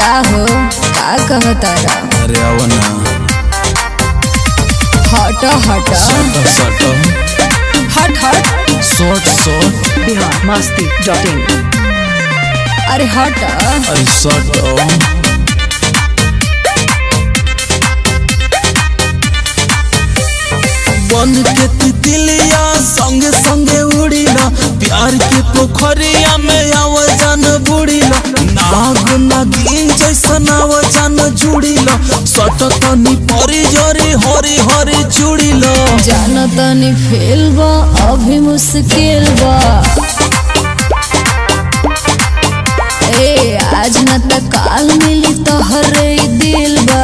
का हो का कहतारा? अरे आओ ना हट हट सट सट हट हट शॉर्ट शॉर्ट biharmasti.in अरे हट अरे सट बन के तितलिया संगे संगे उड़ीला प्यार के पोखरिया में आवाजान बुड़ीला नाग नागिन जैसन आवाजान जुड़ीला सट तनी परी जरी हरी हरी जुड़ीला जान तनी फेल बा अभी मुश्किल बा ए आज न त काल मिली तोहरे दिल बा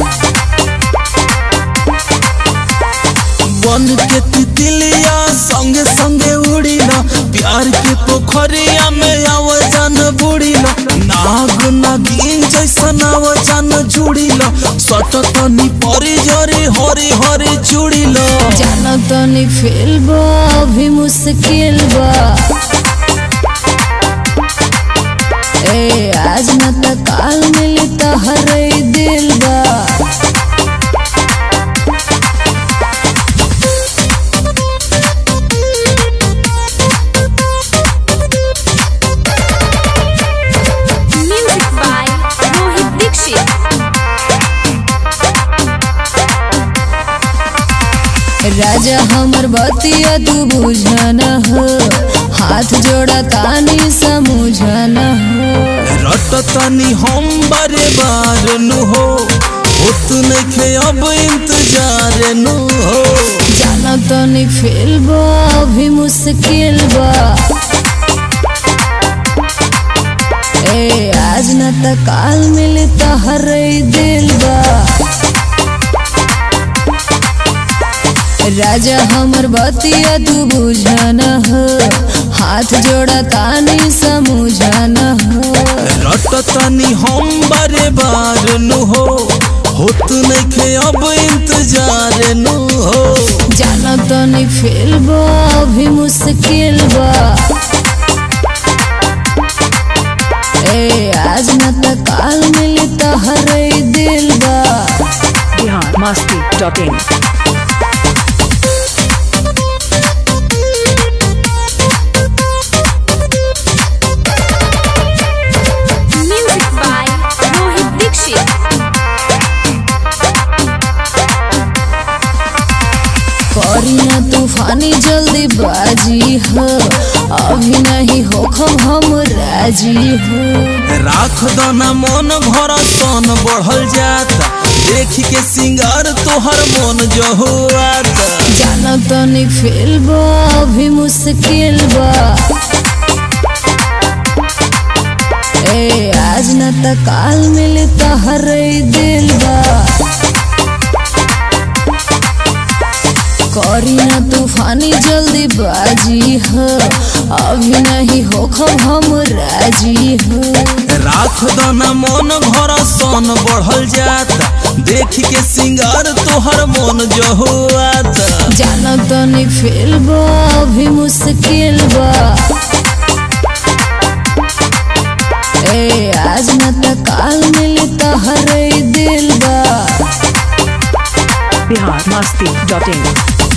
बन के तितलिया संगे संगे उड़ीला प्यार के पोखरिया में आवाजान बुड़ीला नाग नागिन जैसन आवाजान जुड़ीला सट तनी परी जरी हरी हरी जुड़ीला जान तनी फेल बा अभी मुश्किल बा ए आज न त काल मिली तोहरे दिल बा राजा हमर बतिया तू बुझना हो हाथ जोड़ा तानी समझना हो रट तनी हम बारे बार नु हो होत नइखे अब इंतजार नु हो जाना तनी फेल बा अभी मुश्किल बा ए आज न त काल मिली तोहरे दिल बा राजा हमर बतिया तू बुझना हो हाथ जोड़ा तानी समझना हो रट तनी हम बारे बार नु हो होत नइखे अब इंतजार नु हो जाना तनी फेल बा अभी मुश्किल बा ए आज न त काल मिली तोहरे दिल बा biharmasti.in करी ना तूफानी जल्दी बाजी हो अभी नहीं होखम हम राजी हो राख दना मन भरा सन बढ़ल जाता देख के सिंगार तोहर मन जहुआता जाना तनी फेल बा अभी मुश्किल बा ए आज न त काल मिली तोहरे दिल बा करी ना तूफानी जल्दी बाजी हो अभी नहीं होखम हम राजी हो राख दना मन भरा सन बढ़ल जाता देख के सिंगार तोहर मन जहुआता जाना तनी फेल बा अभी मुश्किल बा ए आज न त काल मिली तोहरे दिल बा biharmasti.in